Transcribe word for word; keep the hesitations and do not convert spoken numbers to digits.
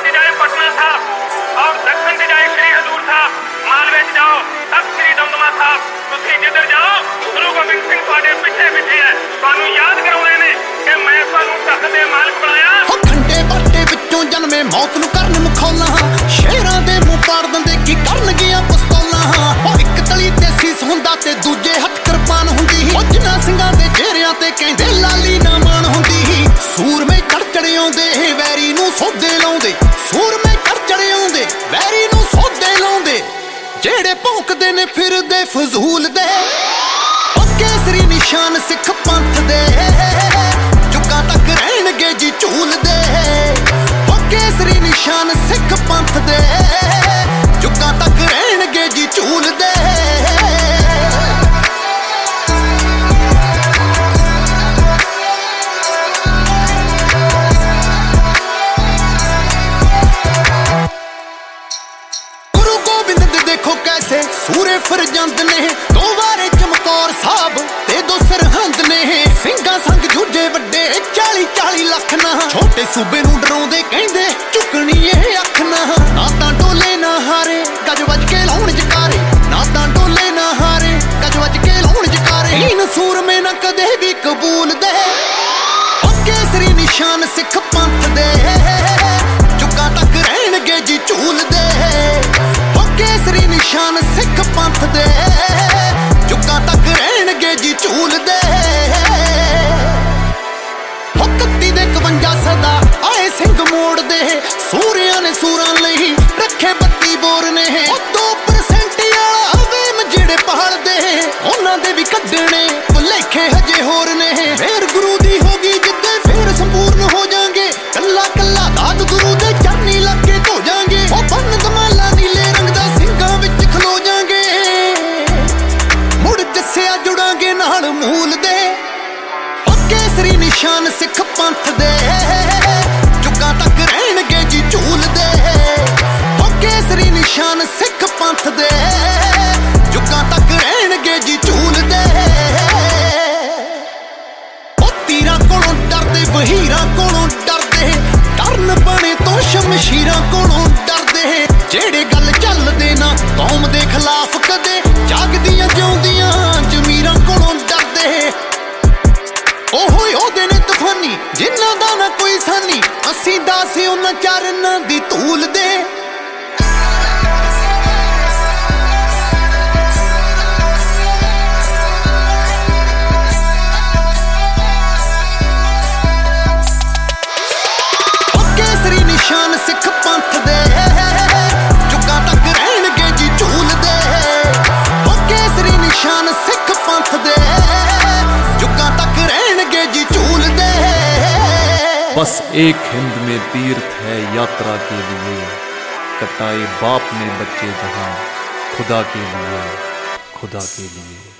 से जाए पटना साहब और दक्षिण से जाए श्री हजूर साहब, मालवे से जाओ तब श्री दमदमा साहब। तुसी जिधर जाओ गुरु गोबिंद सिंह तुहाडे पिछे पिछे है। तुहानू याद कराउणे ने कि मैं तुहानू तख्त दे मालिक बनाया। हो खंडे बाटे विचों जन्मे मौत नू करन मुखौला, शेरां दे मूंह पाड़ दिंदे की करनगियां पिस्तौलां। हो इक तली ते सीस हुंदा ते दूजे हत्थ किरपान हुंदी। हो जिन्हां ਸਿੰਘਾਂ ਦੇ ਚਿਹਰਿਆਂ ਤੇ ਕਹਿੰਦੇ ਲਾਲੀ ਨਾ ਮਾਣ ਹੁੰਦੀ। ਸੂਰਮੇ ਚੜ ਚੜੇ ਆਉਂਦੇ ਵੈਰੀ ਨੂੰ ਸੋਧੇ ਲਾਉਂਦੇ, ਸੂਰਮੇ ਚੜ ਚੜੇ ਆਉਂਦੇ ਵੈਰੀ ਨੂੰ ਸੋਧੇ ਲਾਉਂਦੇ, ਜਿਹੜੇ ਭੌਂਕਦੇ ਨੇ ਫਿਰਦੇ ਫਜ਼ੂਲ ਦੇ। ਹੋ ਕੇਸਰੀ ਨਿਸ਼ਾਨ ਸਿੱਖ ਪੰਥ ਦੇ, ਜੁਗਾਂ ਤੱਕ ਰਹਿਣਗੇ ਜੀ ਝੂਲਦੇ। ਹੋ ਕੇਸਰੀ ਨਿਸ਼ਾਨ ਸਿੱਖ ਪੰਥ ਦੇ, ਜੁਗਾਂ ਤੱਕ ਰਹਿਣਗੇ ਜੀ ਝੂਲਦੇ। कैसे सूरे फरजंद ने दो वारे चमकौर साहब ते दो सरहंद ने। ਸਿੰਘਾਂ संग जूझे वड्डे चाली चाली लख ना, छोटे सूबे नू डराउंदे कहंदे झुकनी ए अख ना। ना तां डोले ना हारे गज वज के लाउण जकारे, ना तां डोले ना हारे गज वज के लाउण जकारे। इन सूरमे ना कदे भी कबूल दे। हो केसरी निशान सिख पंथ दे, जुगां तक रहणगे जी झूलदे। केसरी निशान सिख पंथ दे, जुगां तक रहणगे जी झूलदे। हो कत्ती दे इकवंजा सदा आए सिंह मोड़ दे, सूरियां ने सूरां लई रखे बत्ती बोर ने। दो परसेंट वाला वेम जेड़े पहाड़ दे, उन्हां दे भी कड्डणे भुलेखे हजे होर ने। फेर गुरु दी होगी जिद्दे फेर संपूर्ण हो जांगे, कल्ला कल्ला दाद गुरु दे चरनी लग के धो जांगे। ओ बन दमाला नीले रंग दा ਸਿੰਘਾਂ ਵਿੱਚ ਖਲੋ ਜਾਾਂਗੇ, ਮੁੜ ਜੱਸਿਆ ਜੁੜਾਂਗੇ ਨਾਲ ਮੂਲ ਦੇ। ਹੋ ਕੇਸਰੀ ਨਿਸ਼ਾਨ ਸਿੱਖ ਪੰਥ ਦੇ, ਜੁਗਾਂ ਤੱਕ ਰਹਿਣਗੇ ਜੀ ਝੂਲਦੇ। ਹੋ ਕੇਸਰੀ ਨਿਸ਼ਾਨ ਸਿੱਖ ਪੰਥ ਦੇ, ਜੁਗਾਂ ਤੱਕ ਰਹਿਣਗੇ ਜੀ ਝੂਲਦੇ। ਉਹ ਤੀਰਾਂ ਕੋਲੋਂ ਡਰਦੇ ਵਹੀਰਾਂ ਕੋਲੋਂ ਡਰਦੇ, ਡਰਨ ਬਣੇ ਤੋਂ ਸ਼ਮਸ਼ੀਰਾਂ ਕੋਲੋਂ ਡਰਦੇ। ਜਿਹੜੇ ਗੱਲ ਚੱਲਦੇ ਨਾ ਕੌਮ ਦੇ ਖਿਲਾਫ ਕਦੇ, ਜਾਗਦੀਆਂ ਜਿਉਂਦੀਆਂ ਜ਼ਮੀਰਾਂ ਕੋਲੋਂ ਡਰਦੇ। ਉਹੋ ਉਹਦੇ ਨੇ ਤੂਫਾਨੀ ਜਿਨ੍ਹਾਂ ਦਾ ਨਾ ਕੋਈ ਸਾਨੀ, ਅਸੀਂ ਦਾਸ ਉਹਨਾਂ ਚਰਨਾਂ ਦੀ ਧੂਲ ਦੇ। ਹੋ ਕੇਸਰੀ ਨਿਸ਼ਾਨ ਸਿੱਖ ਪੰਥ ਦੇ, ਜੁਗਾਂ ਤੱਕ ਰਹਿਣਗੇ ਜੀ ਝੂਲਦੇ। ਹੋ ਕੇਸਰੀ ਨਿਸ਼ਾਨ ਸਿੱਖ ਪੰਥ ਦੇ, ਜੁਗਾਂ ਤੱਕ ਰਹਿਣਗੇ ਜੀ ਝੂਲਦੇ। बस एक हिंद में तीर्थ है यात्रा के लिए, कटाए बाप ने बच्चे जहां खुदा के लिए, खुदा के लिए।